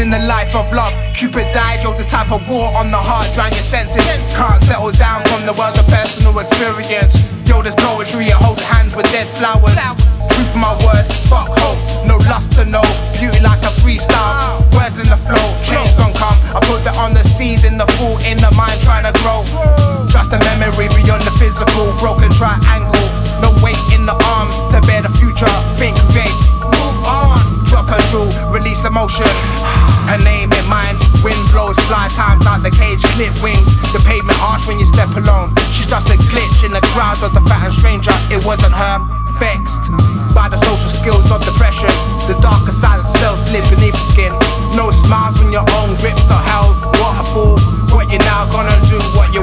living the life of love. Cupid died, yo, this type of war on the heart, drown your senses. Can't settle down from the world of personal experience. Yo, there's poetry, I hold hands with dead flowers. Truth my word, fuck hope, no lust to know. Beauty like a freestyle, words in the flow. Change gon' come, I put that on the seed in the thought, in the mind trying to grow. Trust the memory beyond the physical, broken triangle. No weight in the arms to bear the future. Think big, move on. Drop her jewel, release emotion. Her name in mind, wind blows, fly times out the cage, clip wings. The pavement harsh when you step alone. She's just a glitch in the crowd of the fat and stranger. It wasn't her, vexed by the social skills of depression. The darker side of self live beneath the skin. No smiles when your own grips are held. What a fool, what you now gonna do, what you